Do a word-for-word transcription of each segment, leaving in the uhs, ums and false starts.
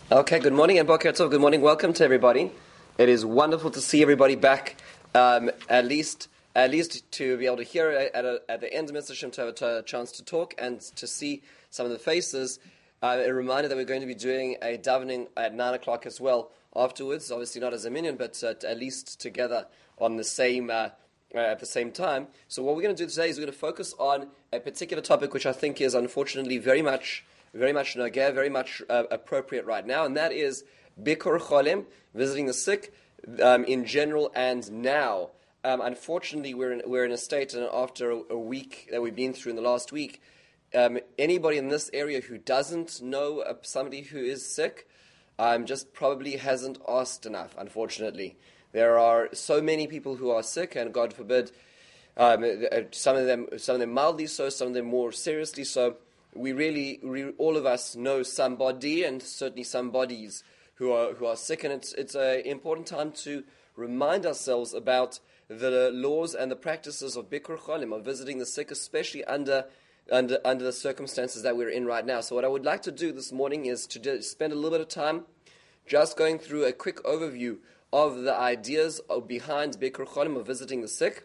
Okay, good morning and Boker Tov. Good morning. Welcome to everybody. It is wonderful to see everybody back. Um, at least, at least to be able to hear at, a, at the end of Mitzvah Shem to have a, a chance to talk and to see some of the faces. Uh, a reminder that we're going to be doing a davening at nine o'clock as well afterwards. Obviously not as a minion, but uh, at least together on the same uh, uh, at the same time. So what we're going to do today is we're going to focus on a particular topic which I think is unfortunately very much. Very much nogeh, very much uh, appropriate right now, and that is Bikur Cholim, visiting the sick um, in general and now. Um, unfortunately, we're in, we're in a state, and after a, a week that we've been through in the last week, um, anybody in this area who doesn't know uh, somebody who is sick um, just probably hasn't asked enough, unfortunately. There are so many people who are sick, and God forbid, um, some of them some of them mildly so, some of them more seriously so. We really, we, all of us know somebody, and certainly some bodies who are who are sick, and it's it's an important time to remind ourselves about the laws and the practices of Bikur Cholim, of visiting the sick, especially under under under the circumstances that we're in right now. So, what I would like to do this morning is to do, spend a little bit of time just going through a quick overview of the ideas of, behind Bikur Cholim, of visiting the sick,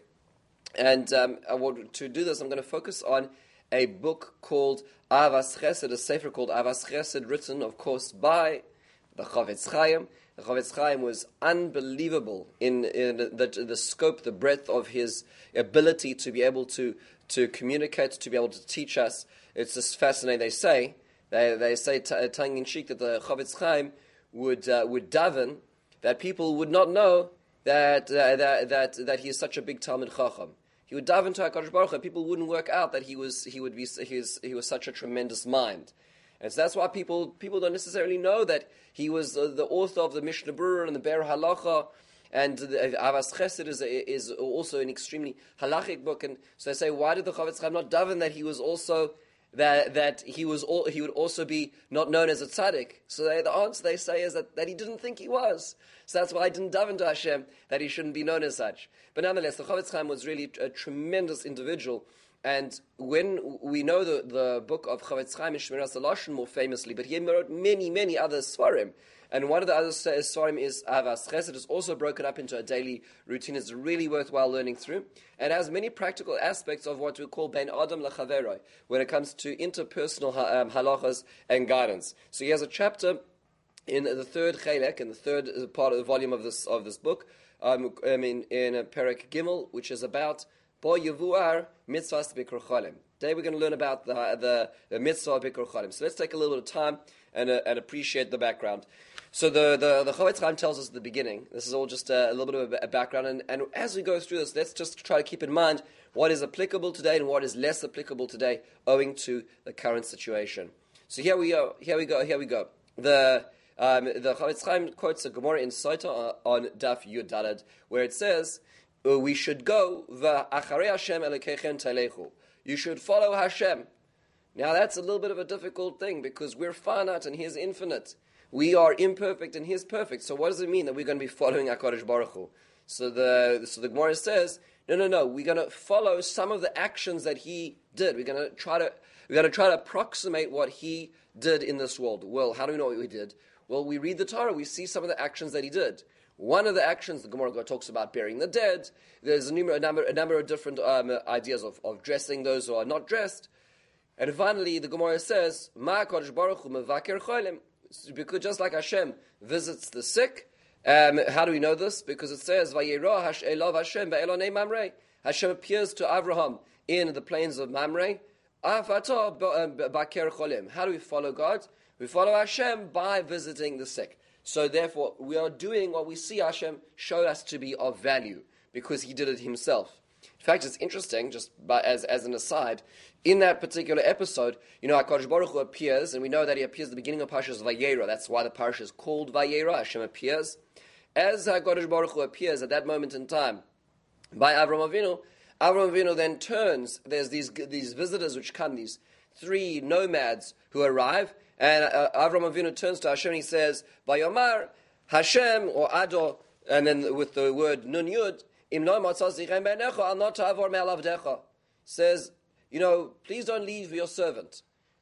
and um, I want to do this. I'm going to focus on a book called Avas Chesed, a sefer called Avas Chesed, written, of course, by the Chofetz Chaim. The Chofetz Chaim was unbelievable in, in the, the scope, the breadth of his ability to be able to, to communicate, to be able to teach us. It's just fascinating. They say, they, they say t- tongue in cheek, that the Chofetz Chaim would uh, would daven that people would not know that uh, that that that he is such a big Talmid Chacham. He would dive into HaKadosh Baruch Hu, and people wouldn't work out that he was he would be he was, he was such a tremendous mind, and so that's why people people don't necessarily know that he was uh, the author of the Mishnah Berurah and the Be'er Halacha, and the Avas Chesed is a, is also an extremely halachic book. And so they say, why did the Chofetz Chaim not daven that he was also that that he was all, he would also be not known as a tzaddik? So they, the answer they say is that, that he didn't think he was. So that's why I didn't daven to Hashem that he shouldn't be known as such. But nonetheless, the Chofetz Chaim was really a tremendous individual. And when we know the, the book of Chofetz Chaim, Shmiras HaLashon, more famously, but he wrote many, many other Svarim. And one of the other Svarim is Avas Chesed. It's also broken up into a daily routine. It's really worthwhile learning through. And has many practical aspects of what we call Bein Adam L'Chaveroi, when it comes to interpersonal um, halachas and guidance. So he has a chapter in the third chelek, in the third part of the volume of this of this book, um, I mean, in a Perek Gimel, which is about Bo Yevuar Mitzvahs Bikur Cholim. Today we're going to learn about the the, the mitzvah of Bikur Cholim. So let's take a little bit of time and uh, and appreciate the background. So the the, the Chofetz Chaim tells us at the beginning. This is all just a, a little bit of a, a background, and, and as we go through this, let's just try to keep in mind what is applicable today and what is less applicable today, owing to the current situation. So here we go. Here we go. Here we go. The Um, the Chofetz Chaim quotes a Gemara in Sota on, on Daf Yud Daled, where it says, "We should go v'acharei Hashem Elokeichem teilechu." You should follow Hashem. Now that's a little bit of a difficult thing because we're finite and He is infinite. We are imperfect and He is perfect. So what does it mean that we're going to be following HaKadosh Baruch Hu? So the so the Gemara says, no, no, no. We're going to follow some of the actions that He did. We're going to try to we're going to try to approximate what He did in this world. Well, how do we know what He did? Well, we read the Torah, we see some of the actions that he did. One of the actions, the Gemara talks about burying the dead. There's a number, a number, a number of different um, ideas of, of dressing those who are not dressed. And finally, the Gemara says, Ma Kodesh Baruch Hu mevaker cholim. Because just like Hashem visits the sick, um, how do we know this? Because it says, Vayera Hash Elav Hashem ve'elonei Mamre. Hashem appears to Avraham in the plains of Mamre. Afato baker cholim. How do we follow God? We follow Hashem by visiting the sick. So therefore, we are doing what we see Hashem show us to be of value, because He did it Himself. In fact, it's interesting, just by, as, as an aside, in that particular episode, you know, HaKadosh Baruch Hu appears, and we know that He appears at the beginning of Parshas Vayera. That's why the Parsha is called Vayera. Hashem appears. As HaKadosh Baruch Hu appears at that moment in time by Avram Avinu, Avram Avinu then turns. There's these these visitors which come, these three nomads who arrive, and uh, Avram Avinu turns to Hashem and he says, Vayomar Hashem, or Ado, and then with the word Nun Yud, Im lo matzah zichem beinecha, al not ta'avor me'al avdecha, says, you know, please don't leave your servant.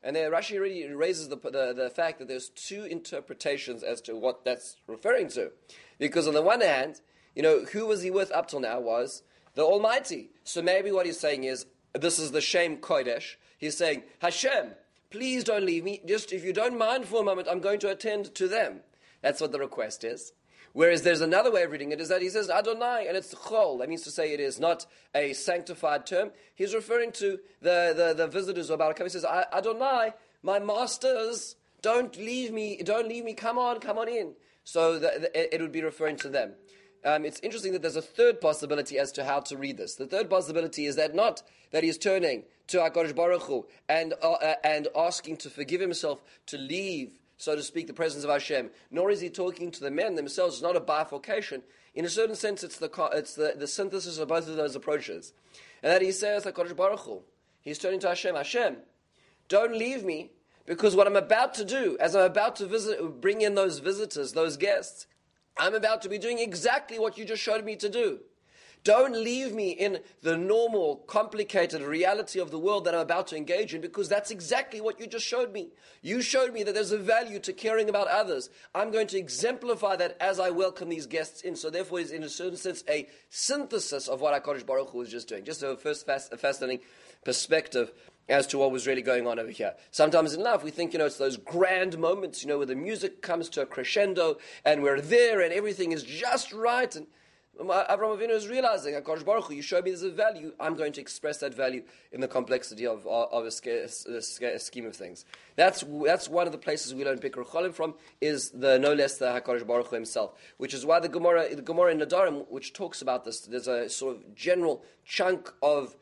And then Rashi already raises the, the, the fact that there's two interpretations as to what that's referring to. Because on the one hand, you know, who was he with up till now was the Almighty. So maybe what he's saying is, this is the Shem Kodesh. He's saying, Hashem, please don't leave me. Just if you don't mind for a moment, I'm going to attend to them. That's what the request is. Whereas there's another way of reading it, is that he says Adonai, and it's Chol. That means to say it is not a sanctified term. He's referring to the, the, the visitors of Baal HaKavod. He says, Adonai, my masters, don't leave me, don't leave me, come on, come on in. So the, the, it would be referring to them. Um, it's interesting that there's a third possibility as to how to read this. The third possibility is that not that he's turning to HaKadosh Baruch Hu and, uh, and asking to forgive himself, to leave, so to speak, the presence of Hashem, nor is he talking to the men themselves. It's not a bifurcation. In a certain sense, it's the it's the, the synthesis of both of those approaches. And that he says, HaKadosh Baruch Hu, he's turning to Hashem, Hashem, don't leave me, because what I'm about to do, as I'm about to visit, bring in those visitors, those guests, I'm about to be doing exactly what you just showed me to do. Don't leave me in the normal, complicated reality of the world that I'm about to engage in, because that's exactly what you just showed me. You showed me that there's a value to caring about others. I'm going to exemplify that as I welcome these guests in. So therefore, it's in a certain sense a synthesis of what HaKadosh Baruch Hu was just doing. Just a first fast, a fascinating perspective as to what was really going on over here. Sometimes in life we think, you know, it's those grand moments, you know, where the music comes to a crescendo and we're there and everything is just right, and Avraham Avinu is realizing, HaKadosh Baruch Hu, you showed me there's a value, I'm going to express that value in the complexity of, of a, a, a scheme of things. That's that's one of the places we learn Bikur Cholim from, is the no less the HaKadosh Baruch Hu himself, which is why the Gemara, the Gemara in Nadarim, which talks about this, there's a sort of general chunk of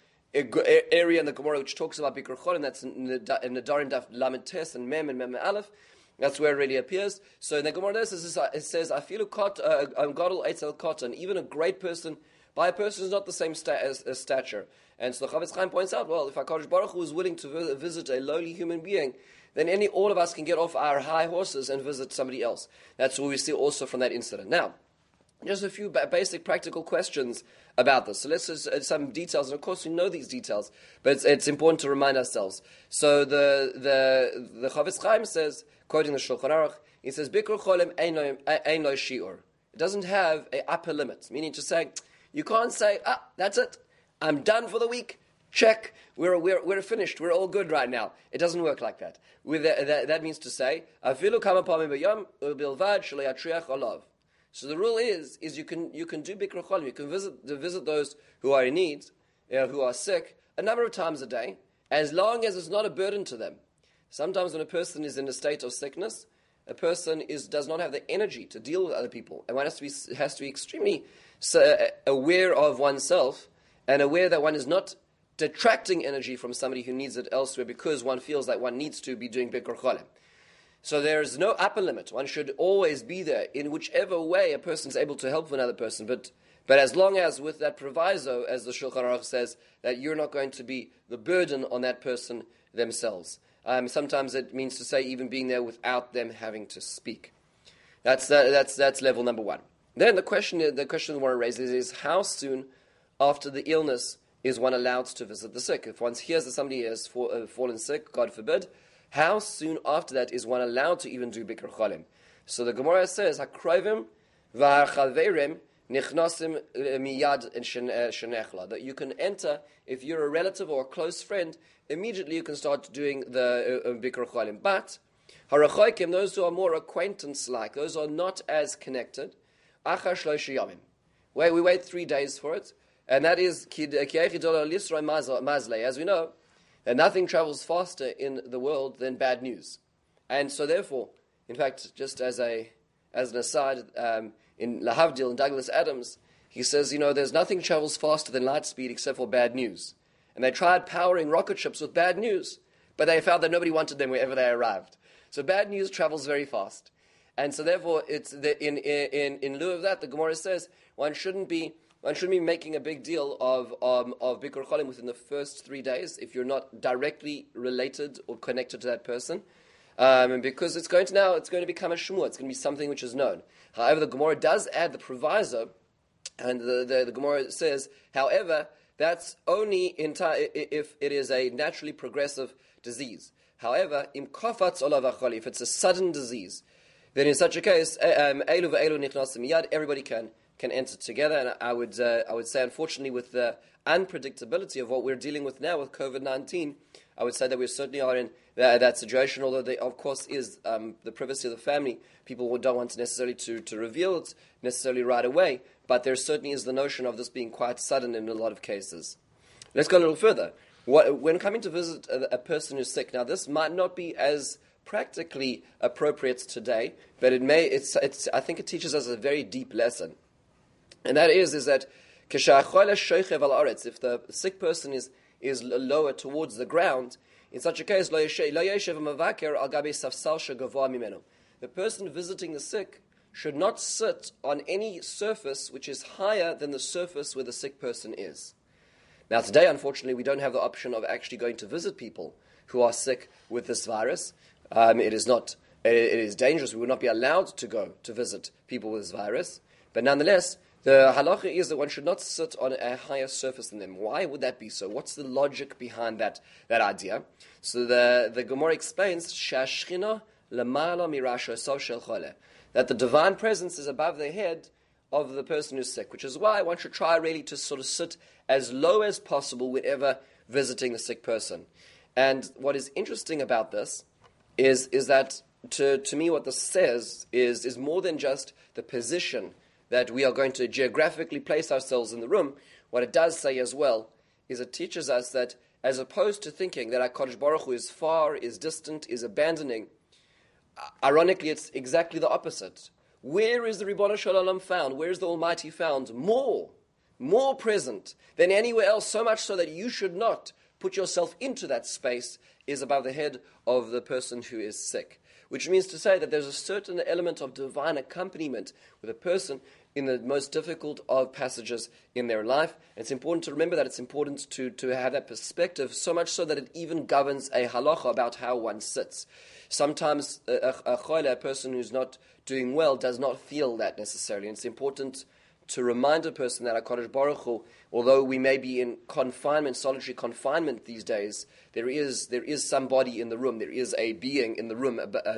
area in the Gemara which talks about Bikur Cholim, that's in Nadarim Daf Lamed Tes and Mem and Mem Aleph. That's where it really appears. So in the Gemara it says, it says I feel a gadol etzel katan, even a great person, by a person is not the same sta- as, as stature. And so the Chavetz Chaim points out, well, if HaKadosh Baruch Hu is willing to visit a lowly human being, then any all of us can get off our high horses and visit somebody else. That's what we see also from that incident. Now, just a few ba- basic practical questions about this. So let's just uh, some details, and of course we know these details, but it's, it's important to remind ourselves. So the the the Chavetz Chaim says, quoting the Shulchan Aruch, he says, Bikur Cholim ein lo shiur. It doesn't have a upper limit, meaning to say, you can't say, ah, that's it, I'm done for the week, check, we're we're we're finished, we're all good right now. It doesn't work like that. With the, that, that means to say, afilu kama pamim b'yom u'bilvad shelo yatriach olav. So the rule is, is you can you can do Bikur Cholim, you can visit visit those who are in need, you know, who are sick, a number of times a day, as long as it's not a burden to them. Sometimes when a person is in a state of sickness, a person is does not have the energy to deal with other people, and one has to be has to be extremely uh, aware of oneself and aware that one is not detracting energy from somebody who needs it elsewhere because one feels that one needs to be doing Bikur Cholim. So there is no upper limit. One should always be there in whichever way a person is able to help another person. But but as long as with that proviso, as the Shulchan Aruch says, that you're not going to be the burden on that person themselves. Um, sometimes it means to say even being there without them having to speak. That's uh, that's that's level number one. Then the question the question I want to raise is, is how soon after the illness is one allowed to visit the sick? If one hears that somebody has fall, uh, fallen sick, God forbid, how soon after that is one allowed to even do Bikur Cholim? So the Gemara says, Hakrovim v'chaverim nichnasim miyad shenechla, that you can enter, if you're a relative or a close friend, immediately you can start doing the uh, Bikur Cholim. But harachoikim, those who are more acquaintance-like, those who are not as connected, achar shloisha yomim. Wait, we wait three days for it, and that is as we know, that nothing travels faster in the world than bad news. And so therefore, in fact, just as a as an aside, um, in Lahavdil and Douglas Adams, he says, you know, there's nothing travels faster than light speed except for bad news. And they tried powering rocket ships with bad news, but they found that nobody wanted them wherever they arrived. So bad news travels very fast. And so therefore, it's the, in, in, in lieu of that, the Gemara says, one shouldn't be One shouldn't be making a big deal of um, of Bikur Cholim within the first three days if you're not directly related or connected to that person, um, because it's going to now it's going to become a shmua. It's going to be something which is known. However, the Gemara does add the proviso, and the the, the Gemara says, however, that's only in time if it is a naturally progressive disease. However, im kofatz olav acholi, if it's a sudden disease, then in such a case, um, elu ve'elu nichnasim miyad, everybody can can enter together. And I would uh, I would say, unfortunately, with the unpredictability of what we're dealing with now with COVID nineteen, I would say that we certainly are in that, that situation, although there, of course, is um, the privacy of the family. People don't want necessarily to, to reveal it necessarily right away, but there certainly is the notion of this being quite sudden in a lot of cases. Let's go a little further. What, when coming to visit a, a person who's sick, now this might not be as practically appropriate today, but it may. It's, it's, I think it teaches us a very deep lesson, and that is is that if the sick person is is lower towards the ground, in such a case, the person visiting the sick should not sit on any surface which is higher than the surface where the sick person is. Now today, unfortunately, we don't have the option of actually going to visit people who are sick with this virus. Um, it is not, it, it is dangerous. We would not be allowed to go to visit people with this virus. But nonetheless, the halacha is that one should not sit on a higher surface than them. Why would that be so? What's the logic behind that, that idea? So the, the Gemara explains, Shashchina lamala mirasho shel chole, that the divine presence is above the head of the person who's sick, which is why one should try really to sort of sit as low as possible whenever visiting the sick person. And what is interesting about this is, is that, to, to me, what this says is, is more than just the position that we are going to geographically place ourselves in the room. What it does say as well is it teaches us that as opposed to thinking that HaKadosh Baruch Hu is far, is distant, is abandoning, ironically it's exactly the opposite. Where is the Ribbon Shalom found? Where is the Almighty found? More, more present than anywhere else, so much so that you should not put yourself into that space, is above the head of the person who is sick. Which means to say that there's a certain element of divine accompaniment with a person in the most difficult of passages in their life. And it's important to remember that it's important to, to have that perspective, so much so that it even governs a halacha about how one sits. Sometimes a, a, a choyle, a person who's not doing well, does not feel that necessarily. And it's important to remind a person that HaKadosh Baruch Hu, although we may be in confinement, solitary confinement these days, there is there is somebody in the room, there is a being in the room, and that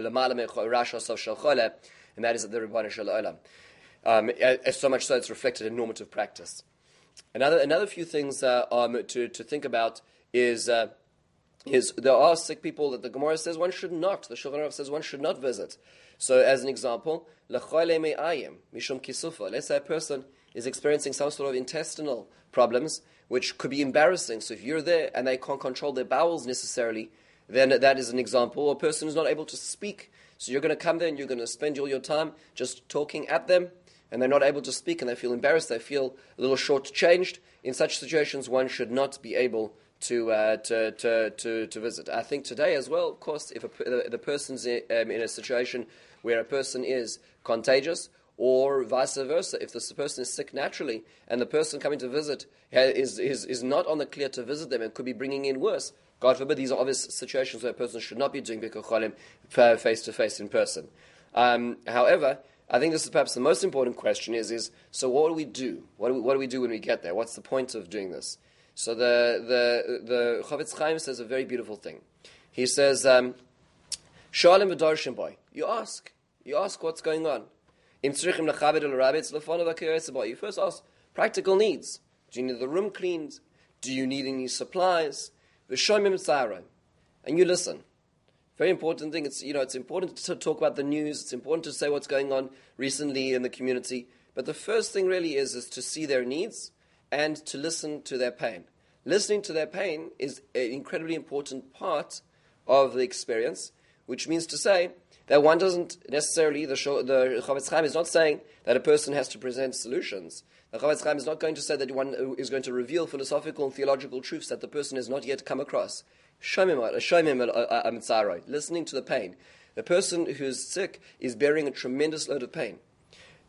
is the Ribbon Shalom. Um, so much so it's reflected in normative practice. Another another few things uh, um, to, to think about is uh, is there are sick people that the Gemara says one should not, the Shulchan Aruch says one should not visit. So as an example, let's say a person is experiencing some sort of intestinal problems, which could be embarrassing. So if you're there and they can't control their bowels necessarily, then that is an example. Or a person who's not able to speak. So you're going to come there and you're going to spend all your time just talking at them, and they're not able to speak and they feel embarrassed, they feel a little short-changed. In such situations, one should not be able to uh, to, to to to visit. I think today as well, of course, if a, the, the person's in, um, in a situation where a person is contagious, or vice versa, if this person is sick naturally and the person coming to visit is is is not on the clear to visit them and could be bringing in worse, God forbid, these are obvious situations where a person should not be doing Bikkur Cholim face to face in person. Um, however, I think this is perhaps the most important question: is is so what do we do? What do we, what do we do when we get there? What's the point of doing this? So the the the Chavetz Chaim says a very beautiful thing. He says, um, "Shalom v'darshin boy." You ask, you ask what's going on. You first ask practical needs. Do you need the room cleaned? Do you need any supplies? And you listen. Very important thing. It's you know it's important to talk about the news. It's important to say what's going on recently in the community. But the first thing really is is to see their needs and to listen to their pain. Listening to their pain is an incredibly important part of the experience, which means to say that one doesn't necessarily, the, the Chavetz Chaim is not saying that a person has to present solutions. The Chavetz Chaim is not going to say that one is going to reveal philosophical and theological truths that the person has not yet come across. Listening to the pain. The person who's sick is bearing a tremendous load of pain.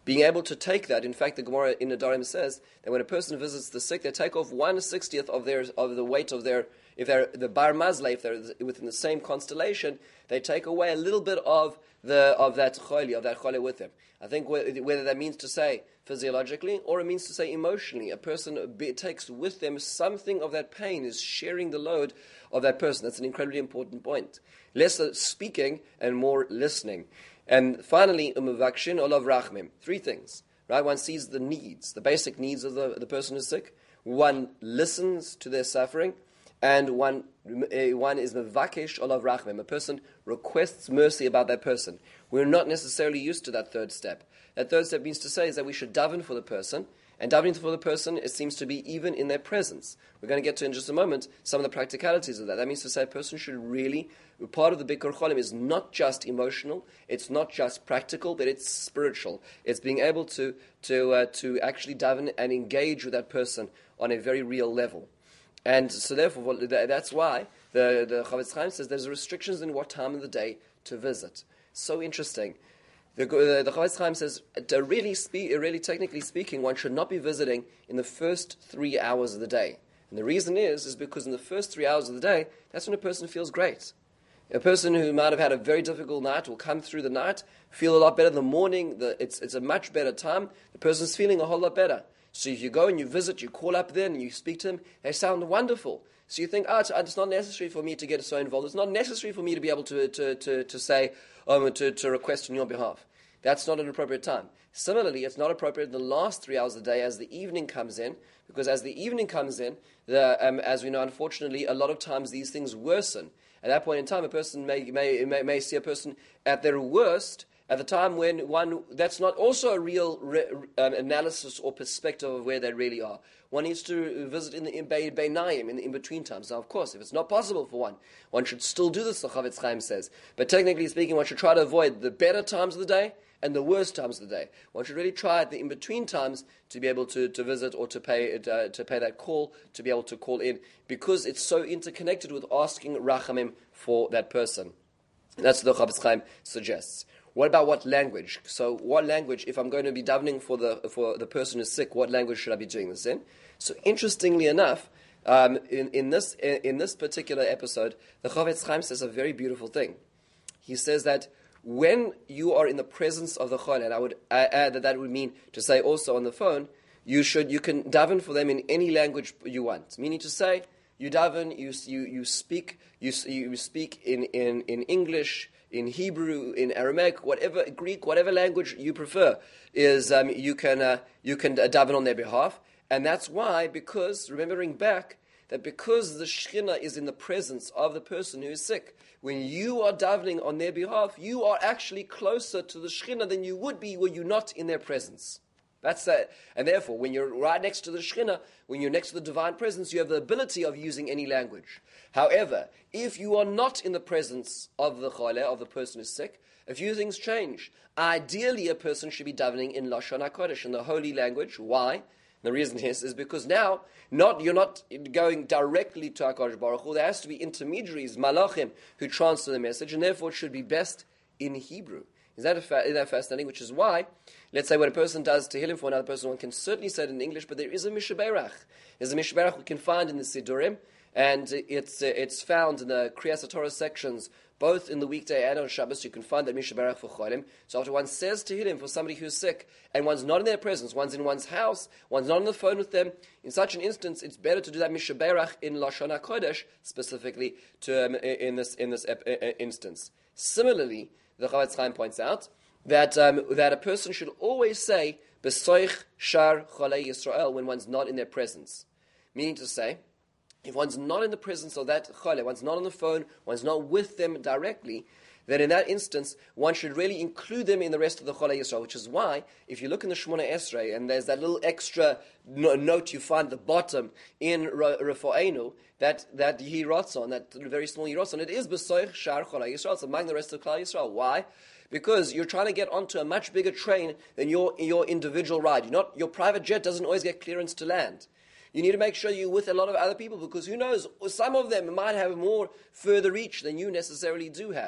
being able to take that. In fact, the Gemara in Nedarim says that when a person visits the sick, they take off one sixtieth of their of the weight of their, if they're the bar mazle, if they're within the same constellation, they take away a little bit of the of that choli, of that chole with them. I think whether that means to say physiologically or it means to say emotionally, a person takes with them something of that pain, is sharing the load of that person. That's an incredibly important point. Less speaking and more listening. And finally, umavakshin olav rachmim. Three things, right? One sees the needs, the basic needs of the, the person who's sick. One listens to their suffering, and one uh, one is mevakesh olav rachmim. A person requests mercy about that person. We're not necessarily used to that third step. That third step means to say is that we should daven for the person, and davening for the person, it seems to be even in their presence. We're going to get to in just a moment some of the practicalities of that. That means to say a person should really, part of the Bikur Cholim is not just emotional, it's not just practical, but it's spiritual. It's being able to to uh, to actually daven and engage with that person on a very real level. And so therefore, that's why the, the Chavetz Chaim says there's restrictions in what time of the day to visit. So interesting. The, the, the Chavetz Chaim says, to really, speak, really technically speaking, one should not be visiting in the first three hours of the day. And the reason is, is because in the first three hours of the day, that's when a person feels great. A person who might have had a very difficult night will come through the night, feel a lot better in the morning. The, it's, it's a much better time. The person's feeling a whole lot better. So if you go and you visit, you call up then, and you speak to them, they sound wonderful. So you think, oh, it's, it's not necessary for me to get so involved. It's not necessary for me to be able to to to, to say, um, to, to request on your behalf. That's not an appropriate time. Similarly, it's not appropriate in the last three hours of the day as the evening comes in, because as the evening comes in, the, um, as we know, unfortunately, a lot of times these things worsen. At that point in time, a person may may may, may see a person at their worst at the time when one, that's not also a real re, um, analysis or perspective of where they really are. One needs to visit in the in Beinayim, in the in-between times. Now, of course, if it's not possible for one, one should still do this, the Chavetz Chaim says. But technically speaking, one should try to avoid the better times of the day and the worst times of the day. One should really try at the in-between times to be able to, to visit or to pay uh, to pay that call, to be able to call in, because it's so interconnected with asking rachamim for that person. And that's what the Chavetz Chaim suggests. What about what language? So what language, if I'm going to be davening for the for the person who's sick, what language should I be doing this in? So interestingly enough, um, in, in this in, in this particular episode, the Chavetz Chaim says a very beautiful thing. He says that when you are in the presence of the Chol, and I would add that that would mean to say also on the phone, you should you can daven for them in any language you want. Meaning to say, you daven, you you you speak you you speak in, in, in English, in Hebrew, in Aramaic, whatever Greek, whatever language you prefer, is um, you can uh, you can daven on their behalf, and that's why, because remembering back that because the Shekhinah is in the presence of the person who is sick, when you are davening on their behalf, you are actually closer to the Shekhinah than you would be were you not in their presence. That's that, and therefore, when you're right next to the Shekhinah, when you're next to the divine presence, you have the ability of using any language. However, if you are not in the presence of the Chole, of the person who's sick, a few things change. Ideally, a person should be davening in Lashon HaKodesh, in the holy language. Why? The reason is, is because now, not you're not going directly to HaKadosh Baruch Hu. There has to be intermediaries, malachim, who transfer the message, and therefore it should be best in Hebrew. Is that, a fa- is that fascinating? Which is why, let's say when a person does Tehillim for another person, one can certainly say it in English, but there is a Mishaberach. There's a Mishaberach we can find in the Sidurim, and it's uh, it's found in the Kriyas HaTorah sections, both in the weekday and on Shabbos. You can find that Mishaberach for Cholim. So after one says Tehillim for somebody who's sick, and one's not in their presence, one's in one's house, one's not on the phone with them, in such an instance, it's better to do that Mishaberach in Lashon HaKodesh, specifically to, um, in this, in this ep- instance. Similarly, the Chavetz Chaim points out that um, that a person should always say B'soich Shar Cholei Yisrael when one's not in their presence. Meaning to say, if one's not in the presence of that Chole, one's not on the phone, one's not with them directly, then in that instance, one should really include them in the rest of the Cholei Yisrael, which is why, if you look in the Shemona Esrei, and there's that little extra no- note you find at the bottom in Refo'enu, that that Yehi Ratzon, that very small Yehi Ratzon, it is B'soich Shar Cholei Yisrael, it's among the rest of Klal Yisrael. Why? Because you're trying to get onto a much bigger train than your your individual ride. You're not, your private jet doesn't always get clearance to land. You need to make sure you're with a lot of other people, because who knows, some of them might have more further reach than you necessarily do have.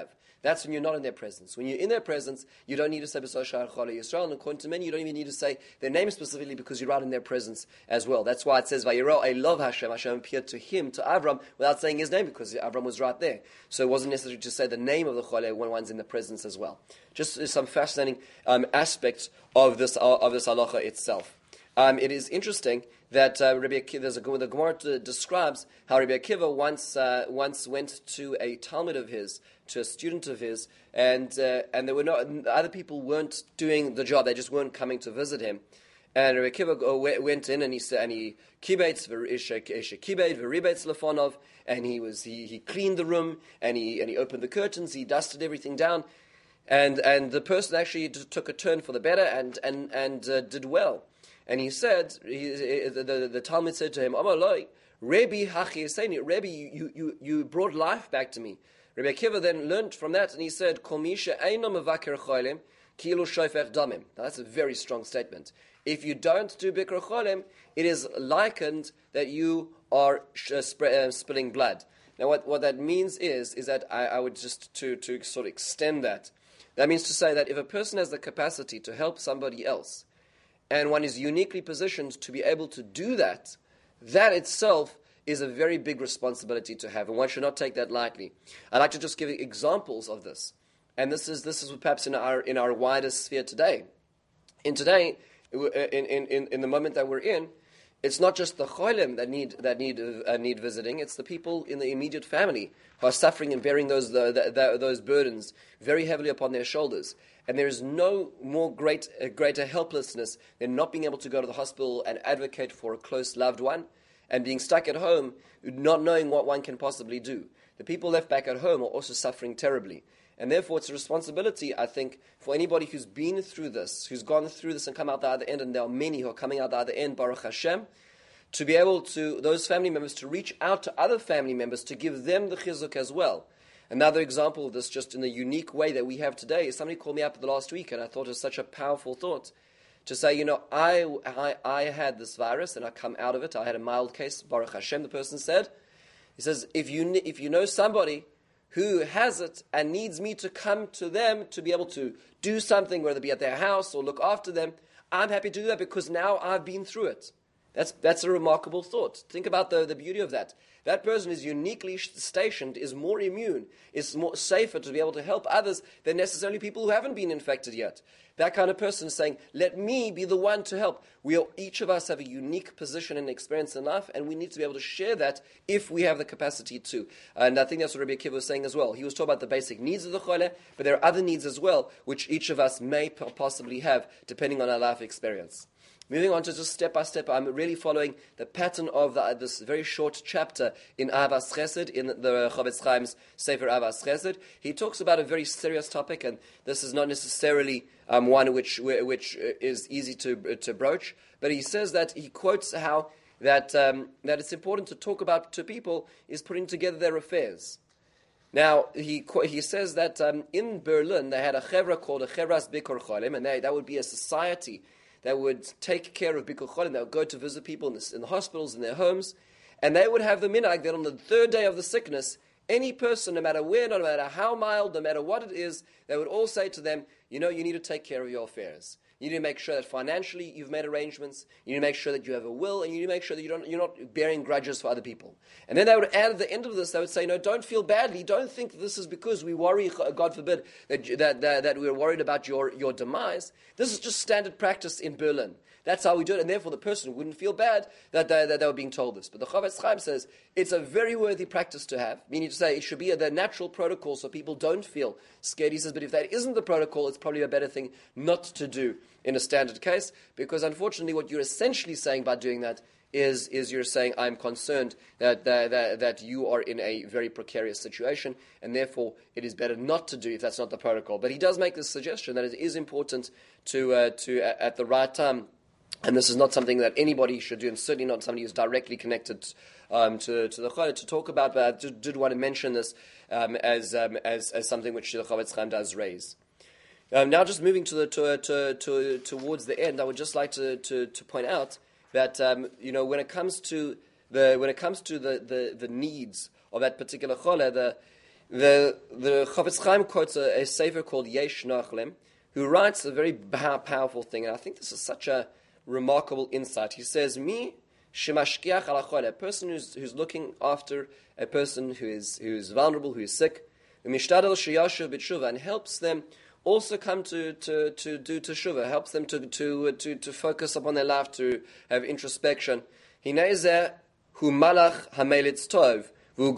That's when you're not in their presence. When you're in their presence, you don't need to say B'Sar Sha'ar Cholei Yisrael, and according to many, you don't even need to say their name specifically because you're right in their presence as well. That's why it says, Vayiro, I love Hashem. Hashem appeared to him, to Avram, without saying his name because Avram was right there. So it wasn't necessary to say the name of the Cholei when one's in the presence as well. Just some fascinating um, aspects of this, uh, of this halacha itself. Um, it is interesting that uh, Rabbi Akiva, there's a, the Gemara uh, describes how Rabbi Akiva once uh, once went to a Talmud of his, to a student of his, and uh, and there were no other people weren't doing the job; they just weren't coming to visit him. And Rabbi Akiva went in and he said, and he kibbetz kibbet v'ribetz lefonov, and he was he, he cleaned the room and he and he opened the curtains, he dusted everything down, and and the person actually took a turn for the better and and and uh, did well. And he said, he, the, the, the Talmud said to him, Amaloi, Rebbe Hachi Yiseni, Rebbe, you, you, you brought life back to me. Rebbe Akiva then learned from that, and he said, Kol misha eino mevaker cholim, ki ilu shofech damim. Now that's a very strong statement. If you don't do Bikr Cholim, it is likened that you are uh, sp- uh, spilling blood. Now what, what that means is, is that I, I would just, to, to sort of extend that, that means to say that if a person has the capacity to help somebody else, and one is uniquely positioned to be able to do that, that itself is a very big responsibility to have, and one should not take that lightly. I'd like to just give examples of this, and this is this is perhaps in our in our wider sphere today. In today, in in in, in the moment that we're in, it's not just the cholim that need that need uh, need visiting; it's the people in the immediate family who are suffering and bearing those the, the, the, those burdens very heavily upon their shoulders. And there is no more great, uh, greater helplessness than not being able to go to the hospital and advocate for a close loved one, and being stuck at home, not knowing what one can possibly do. The people left back at home are also suffering terribly. And therefore it's a responsibility, I think, for anybody who's been through this, who's gone through this and come out the other end, and there are many who are coming out the other end, Baruch Hashem, to be able to, those family members, to reach out to other family members, to give them the chizuk as well. Another example of this, just in the unique way that we have today, is somebody called me up the last week, and I thought it was such a powerful thought to say, you know, I, I, I had this virus, and I come out of it. I had a mild case, Baruch Hashem, the person said. He says, if you if you know somebody who has it and needs me to come to them to be able to do something, whether it be at their house or look after them, I'm happy to do that because now I've been through it. That's that's a remarkable thought. Think about the, the beauty of that. That person is uniquely stationed, is more immune, is more safer to be able to help others than necessarily people who haven't been infected yet. That kind of person is saying, let me be the one to help. We are, each of us have a unique position and experience in life, and we need to be able to share that if we have the capacity to. And I think that's what Rabbi Akiva was saying as well. He was talking about the basic needs of the choleh, but there are other needs as well, which each of us may possibly have, depending on our life experience. Moving on to just step by step, I'm really following the pattern of the, this very short chapter in Ahavas Chesed, in the Chofetz Chaim's Sefer Ahavas Chesed. He talks about a very serious topic, and this is not necessarily um, one which which is easy to to broach. But he says that he quotes how that um, that it's important to talk about to people is putting together their affairs. Now, he he says that um, in Berlin they had a chevra called a Chevras Bikur Cholim, and they, that would be a society that would take care of Bikur Cholim. They would go to visit people in the, in the hospitals, in their homes, and they would have the minhag that on the third day of the sickness, any person, no matter where, no matter how mild, no matter what it is, they would all say to them, you know, you need to take care of your affairs. You need to make sure that financially you've made arrangements. You need to make sure that you have a will, and you need to make sure that you don't, you're not bearing grudges for other people. And then they would add at the end of this, they would say, no, don't feel badly. Don't think this is because we worry, God forbid, that that, that, that we're worried about your, your demise. This is just standard practice in Berlin. That's how we do it, and therefore the person wouldn't feel bad that they, that they were being told this. But the Chofetz Chaim says it's a very worthy practice to have, meaning to say it should be a, the natural protocol so people don't feel scared. He says, but if that isn't the protocol, it's probably a better thing not to do in a standard case, because unfortunately what you're essentially saying by doing that is, is you're saying, I'm concerned that, that, that, that you are in a very precarious situation, and therefore it is better not to do if that's not the protocol. But he does make this suggestion that it is important to, uh, to uh, at the right time. And this is not something that anybody should do, and certainly not somebody who's directly connected um, to, to the Choleh to talk about. But I did, did want to mention this um, as, um, as as something which the Chofetz Chaim does raise. Um, now, just moving to the to, to, to towards the end, I would just like to, to, to point out that um, you know when it comes to the when it comes to the, the, the needs of that particular Choleh, the The the Chafetz Chaim quotes a, a sefer called Yesh Nachlem, who writes a very powerful thing, and I think this is such a remarkable insight. He says, "Mi shemashkiach al hachol," a person who's who's looking after a person who is who is vulnerable, who is sick, u'mishtadel sheyashuv b'tshuva, and helps them also come to, to, to do teshuvah, helps them to to to to focus upon their life, to have introspection. Hinei zeh hu malach hamelitz tov. If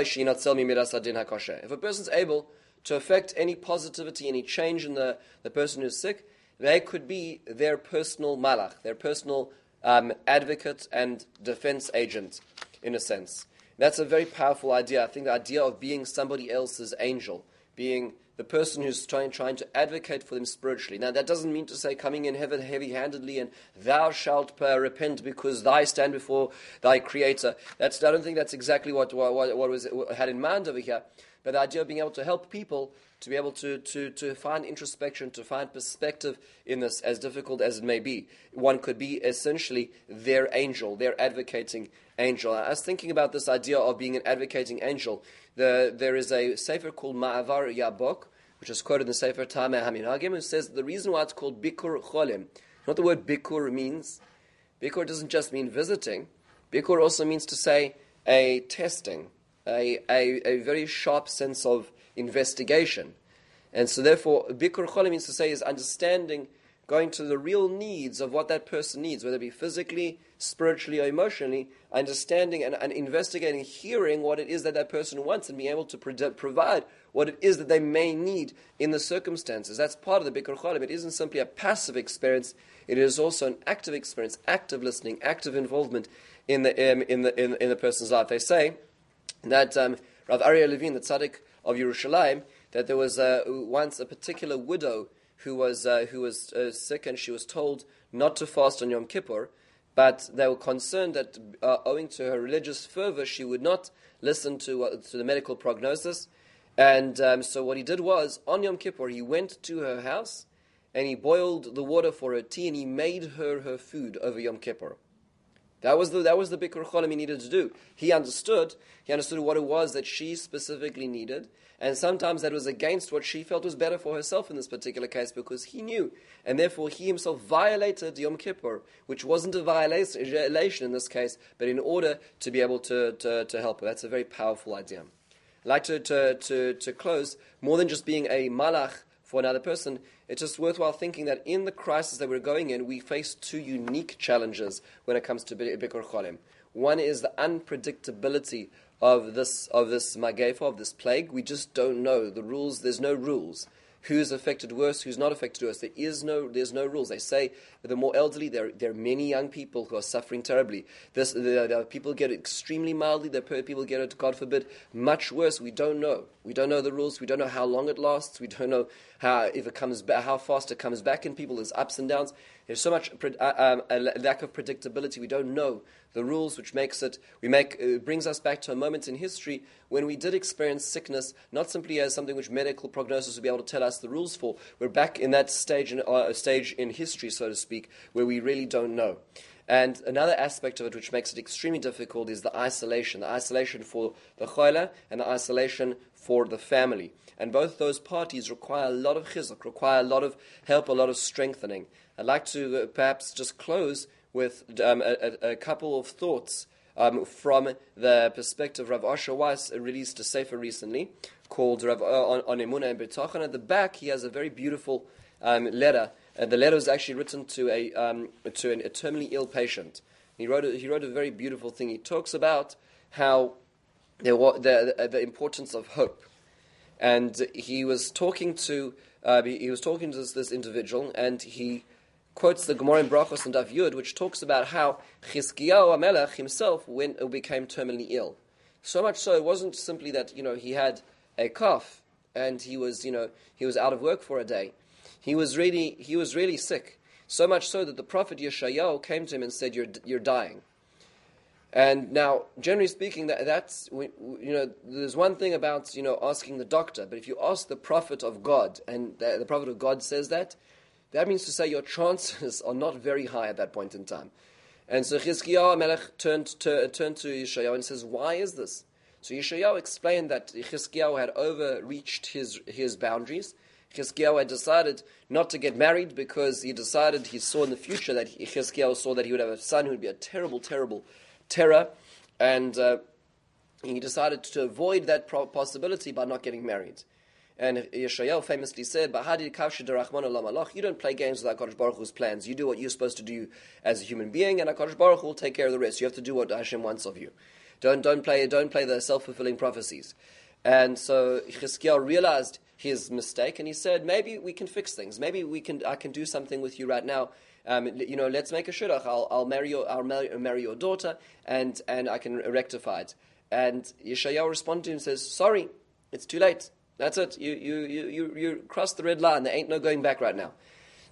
a person's able to affect any positivity, any change in the, the person who's sick, they could be their personal malach, their personal um, advocate and defense agent, in a sense. That's a very powerful idea. I think the idea of being somebody else's angel, being the person who's trying trying to advocate for them spiritually. Now, that doesn't mean to say coming in heavy, heavy-handedly and thou shalt uh, repent because thy stand before thy Creator. That's I don't think that's exactly what what, what was what had in mind over here. But the idea of being able to help people to be able to, to, to find introspection, to find perspective in this, as difficult as it may be. One could be essentially their angel, their advocating angel. I was thinking about this idea of being an advocating angel. The, there is a sefer called Ma'avar Yabok, which is quoted in the Sefer Tameh HaMinhagim, who says the reason why it's called Bikur Cholim, what the word Bikur means. Bikur doesn't just mean visiting. Bikur also means to say a testing, a, a, a very sharp sense of investigation. And so therefore, Bikur Cholim means to say is understanding, going to the real needs of what that person needs, whether it be physically, spiritually, or emotionally, understanding and, and investigating, hearing what it is that that person wants and being able to pro- provide what it is that they may need in the circumstances. That's part of the Bikur Cholim. It isn't simply a passive experience. It is also an active experience, active listening, active involvement in the um, in the in, in the person's life. They say that um, Rav Aryeh Levin, the tzaddik of Yerushalayim, that there was uh, once a particular widow who was uh, who was uh, sick, and she was told not to fast on Yom Kippur, but they were concerned that uh, owing to her religious fervor, she would not listen to uh, to the medical prognosis. And um, so what he did was, on Yom Kippur, he went to her house, and he boiled the water for her tea, and he made her her food over Yom Kippur. That was the that was the Bikur Cholim he needed to do. He understood. He understood what it was that she specifically needed, and sometimes that was against what she felt was better for herself in this particular case, because he knew, and therefore he himself violated Yom Kippur, which wasn't a violation in this case, but in order to be able to to, to help her. That's a very powerful idea. I'd like to, to to to close, more than just being a malach for another person, it's just worthwhile thinking that in the crisis that we're going in, we face two unique challenges when it comes to Bikur Cholim. One is the unpredictability of this of this magefa, of this plague. We just don't know the rules. There's no rules. Who's affected worse? Who's not affected worse? There is no. There's no rules. They say that the more elderly, there there are many young people who are suffering terribly. This the, the people get it extremely mildly. The people get it, God forbid, much worse. We don't know. We don't know the rules. We don't know how long it lasts. We don't know how if it comes back, how fast it comes back in people. There's ups and downs. There's so much uh, um, a lack of predictability. We don't know the rules, which makes it we make uh, brings us back to a moment in history when we did experience sickness, not simply as something which medical prognosis would be able to tell us the rules for. We're back in that stage in uh, stage in history, so to speak, where we really don't know. And another aspect of it which makes it extremely difficult is the isolation, the isolation for the choila and the isolation for the family. And both those parties require a lot of chizuk, require a lot of help, a lot of strengthening. I'd like to uh, perhaps just close with um, a, a couple of thoughts um, from the perspective. Rav Asher Weiss released a sefer recently called Rav, uh, on, on Emunah and B'tachon. At the back, he has a very beautiful um, letter. Uh, the letter was actually written to a um, to an, a terminally ill patient. He wrote a, he wrote a very beautiful thing. He talks about how there was the, the, the importance of hope, and he was talking to uh, he, he was talking to this, this individual, and he quotes the Gemara in Brachos and Daf Yud, which talks about how Chizkiyahu HaMelech himself when, uh, became terminally ill. So much so, it wasn't simply that you know he had a cough and he was you know he was out of work for a day. He was really he was really sick. So much so that the prophet Yeshayahu came to him and said, "You're you're dying." And now, generally speaking, that that's you know there's one thing about you know asking the doctor, but if you ask the prophet of God and the, the prophet of God says that, that means to say your chances are not very high at that point in time. And so Chizkiyahu Melech turned to, turned to Yeshayahu and says, "Why is this? So Yeshayahu explained that Chizkiyahu had overreached his his boundaries. Chizkiyahu had decided not to get married because he decided he saw in the future that Chizkiyahu saw that he would have a son who would be a terrible, terrible terror, and uh, he decided to avoid that possibility by not getting married. And Yeshayahu famously said, you don't play games with HaKadosh Baruch Hu's plans. You do what you're supposed to do as a human being, and HaKadosh Baruch Hu will take care of the rest. You have to do what Hashem wants of you. Don't don't play don't play the self-fulfilling prophecies. And so Chizkiyahu realized his mistake, and he said, maybe we can fix things. Maybe we can I can do something with you right now. Um, you know, let's make a shidduch. I'll, I'll marry your I'll marry, marry your daughter, and and I can rectify it. And Yeshayahu responded to him and says, sorry, it's too late. That's it. You you you you you crossed the red line. There ain't no going back right now.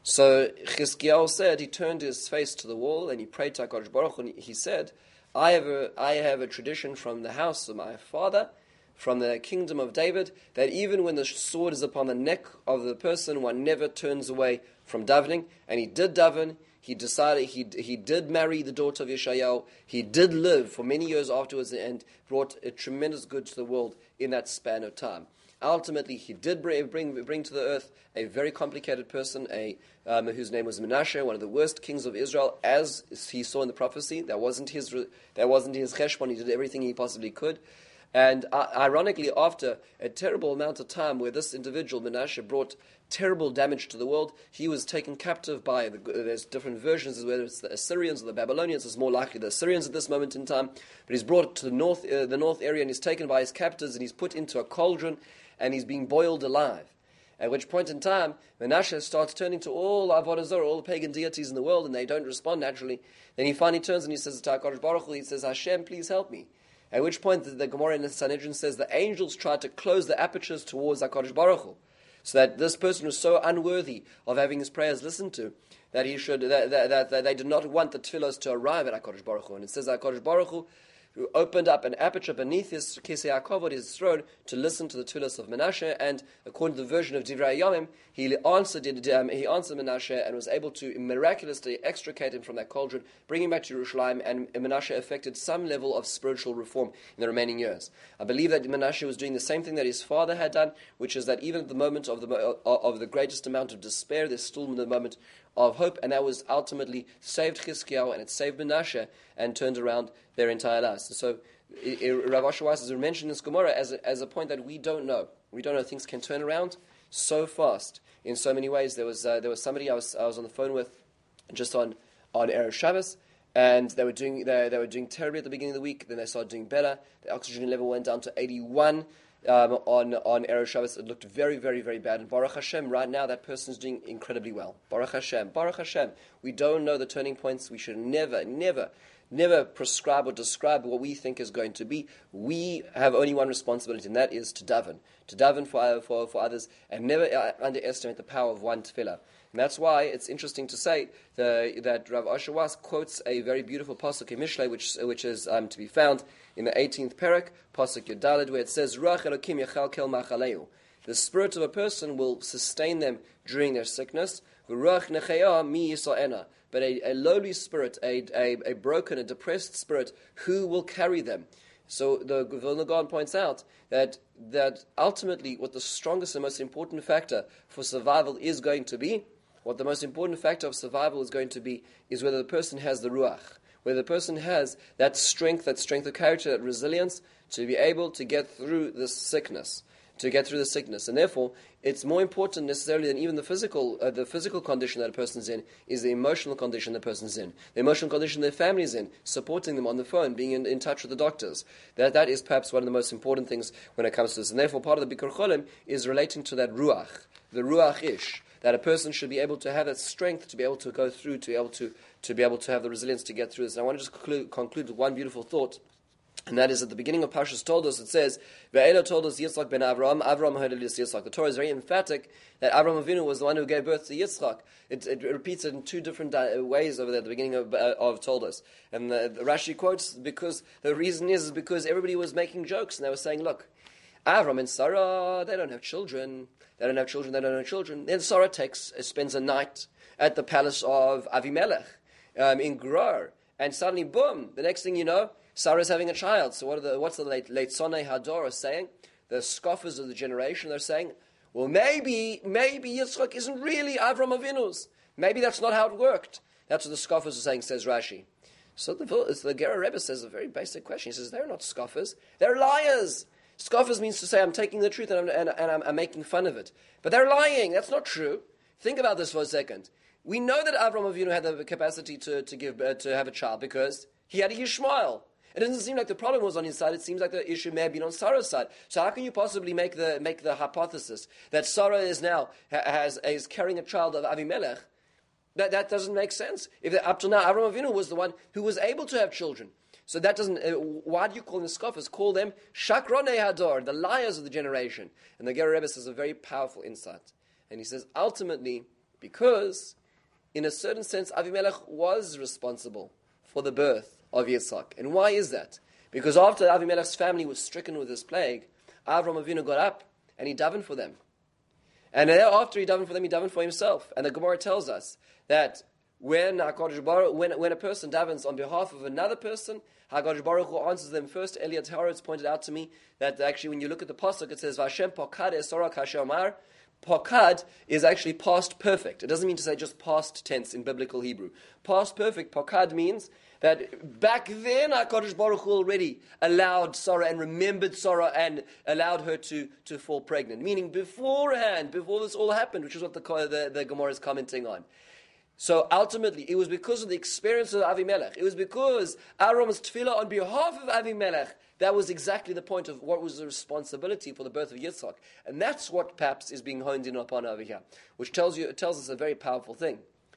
So Chizkiyahu said, he turned his face to the wall and he prayed to HaKadosh Baruch Hu, and he said, I have a I have a tradition from the house of my father, from the kingdom of David, that even when the sword is upon the neck of the person, one never turns away from davening. And he did daven. He decided he he did marry the daughter of Yeshayahu. He did live for many years afterwards and brought a tremendous good to the world in that span of time. Ultimately, he did bring, bring bring to the earth a very complicated person, a um, whose name was Menashe, one of the worst kings of Israel, as he saw in the prophecy. That wasn't his that wasn't his cheshbon. He did everything he possibly could. And uh, ironically, after a terrible amount of time where this individual, Menashe, brought terrible damage to the world, he was taken captive by, the, there's different versions, whether it's the Assyrians or the Babylonians. It's more likely the Assyrians at this moment in time. But he's brought to the north, uh, the north area, and he's taken by his captors, and he's put into a cauldron, and he's being boiled alive. At which point in time, Menashe starts turning to all Avodah Zarah, all the pagan deities in the world, and they don't respond naturally. Then he finally turns and he says to HaKadosh Baruch Hu, he says, Hashem, please help me. At which point the, the Gemara in the Sanhedrin says the angels tried to close the apertures towards HaKadosh Baruch Hu, so that this person was so unworthy of having his prayers listened to, that he should that, that, that, that they did not want the tefillos to arrive at HaKadosh Baruch Hu. And it says HaKadosh Baruch Hu who opened up an aperture beneath his Kisei HaKavod, his throne, to listen to the tefillos of Menashe, and according to the version of Divrei Yomim, he answered um, he answered Menashe and was able to miraculously extricate him from that cauldron, bring him back to Yerushalayim, and Menashe effected some level of spiritual reform in the remaining years. I believe that Menashe was doing the same thing that his father had done, which is that even at the moment of the of the greatest amount of despair, there's still the moment of hope, and that was ultimately saved Chizkiyahu, and it saved Menashe, and turned around their entire lives. So Rav Asher Weiss has mentioned this Gemara as a, as a point that we don't know. We don't know things can turn around so fast in so many ways. There was uh, there was somebody I was I was on the phone with just on on Erev Shabbos, and they were doing they, they were doing terribly at the beginning of the week. Then they started doing better. The oxygen level went down to eighty-one. Um, on on Erev Shabbos, it looked very, very, very bad. And Baruch Hashem, right now, that person is doing incredibly well. Baruch Hashem, Baruch Hashem. We don't know the turning points. We should never, never, never prescribe or describe what we think is going to be. We have only one responsibility, and that is to daven. To daven for, for, for others, and never uh, underestimate the power of one tefillah. And that's why it's interesting to say the, that Rav Asher Weiss quotes a very beautiful pasuk in Mishlei, which which is um, to be found in the eighteenth parak, pasuk Yudalid, where it says, "Ruach Elokim yachalkel machaleu." The spirit of a person will sustain them during their sickness. Ruach nechaya mi yisa'ena. But a, a lowly spirit, a, a a broken, a depressed spirit, who will carry them? So the Vilna Gaon points out that that ultimately, what the strongest and most important factor for survival is going to be, what the most important factor of survival is going to be, is whether the person has the ruach, whether the person has that strength, that strength of character, that resilience to be able to get through this sickness, to get through the sickness. And therefore, it's more important necessarily than even the physical uh, the physical condition that a person's in, is the emotional condition the person's in, the emotional condition their family's in, supporting them on the phone, being in, in touch with the doctors. That that is perhaps one of the most important things when it comes to this. And therefore, part of the Bikur Cholim is relating to that ruach, the ruach ish, that a person should be able to have that strength to be able to go through, to be able to to be able to have the resilience to get through this. And I want to just conclude, conclude with one beautiful thought. And that is at the beginning of Parshas Toldos, it says, Ve'ela told us Yitzchak ben Avraham, Avraham heard Yitzchak. The Torah is very emphatic that Avraham Avinu was the one who gave birth to Yitzchak. It, it repeats it in two different ways over there at the beginning of, uh, of Toldos. And the, the Rashi quotes, because the reason is, is because everybody was making jokes, and they were saying, look, Avram and Sarah, they don't have children. They don't have children, they don't have children. Then Sarah takes, uh, spends a night at the palace of Avimelech um, in Gerar. And suddenly, boom, the next thing you know, Sarah is having a child. So what are the, what's the late late Sonei Hador saying? The scoffers of the generation, they're saying, well, maybe, maybe Yitzchak isn't really Avram Avinu's. Maybe that's not how it worked. That's what the scoffers are saying, says Rashi. So the, the Ger Rebbe says a very basic question. He says, they're not scoffers. They're liars. Scoffers means to say, I'm taking the truth and I'm, and, and I'm, I'm making fun of it. But they're lying. That's not true. Think about this for a second. We know that Avram Avinu had the capacity to, to, give, uh, to have a child because he had a Yishmael. It doesn't seem like the problem was on his side. It seems like the issue may have been on Sarah's side. So how can you possibly make the make the hypothesis that Sarah is now has is carrying a child of Avimelech? That that doesn't make sense. If up to now Avram Avinu was the one who was able to have children, so that doesn't. Uh, why do you call them scoffers? Call them Shakronei Hador, the liars of the generation. And the Ger Rebbe says a very powerful insight, and he says ultimately because, in a certain sense, Avimelech was responsible for the birth of Yitzchak. And why is that? Because after Avimelech's family was stricken with this plague, Avram Avinu got up and he davened for them. And after he davened for them, he davened for himself. And the Gemara tells us that when HaKadosh Baruch, when, when a person davens on behalf of another person, HaKadosh Baruch Hu answers them first. Eliot Horowitz pointed out to me that actually when you look at the pasuk, it says, Vashem Pokad Esora Kashamar. Pokad is actually past perfect. It doesn't mean to say just past tense in biblical Hebrew. Past perfect, Pokad means that back then HaKadosh Baruch Hu already allowed Sarah and remembered Sarah and allowed her to, to fall pregnant. Meaning beforehand, before this all happened, which is what the, the, the Gemara is commenting on. So ultimately, it was because of the experience of Avimelech. It was because Aaron's tefillah on behalf of Avimelech, that was exactly the point of what was the responsibility for the birth of Yitzchak. And that's what perhaps is being honed in upon over here, which tells you, it tells us a very powerful thing.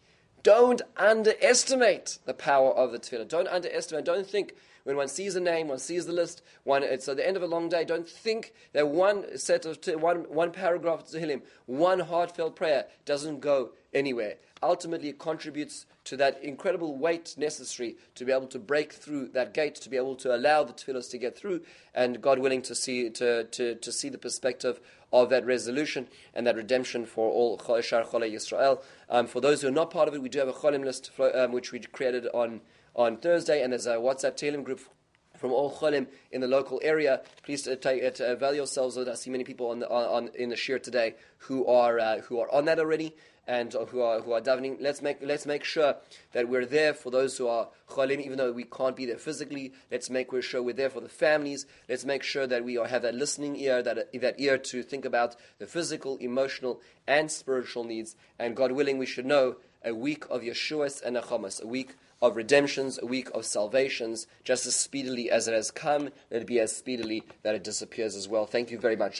Don't underestimate the power of the tefillah. Don't underestimate. Don't think when one sees a name, one sees the list, one, it's at the end of a long day, don't think that one set of, t- one, one paragraph of Tehillim, one heartfelt prayer doesn't go anywhere. Ultimately, it contributes to that incredible weight necessary to be able to break through that gate, to be able to allow the tefillahs to get through, and God willing to see to, to, to see the perspective of that resolution and that redemption for all Shar Cholei Yisrael. Um, for those who are not part of it, we do have a Cholim list um, which we created on, on Thursday, and there's a WhatsApp Tehillim group from all Cholim in the local area. Please uh, take, uh, avail yourselves of it. I see many people on, the, on, on in the shir today who are uh, who are on that already and uh, who are who are davening. Let's make let's make sure that we're there for those who are Cholim, even though we can't be there physically. Let's make sure we're there for the families. Let's make sure that we are, have that listening ear, that uh, that ear to think about the physical, emotional, and spiritual needs. And God willing, we should know a week of Yeshuas and Nechamas, a week of redemptions, a week of salvations, just as speedily as it has come, let it be as speedily that it disappears as well. Thank you very much.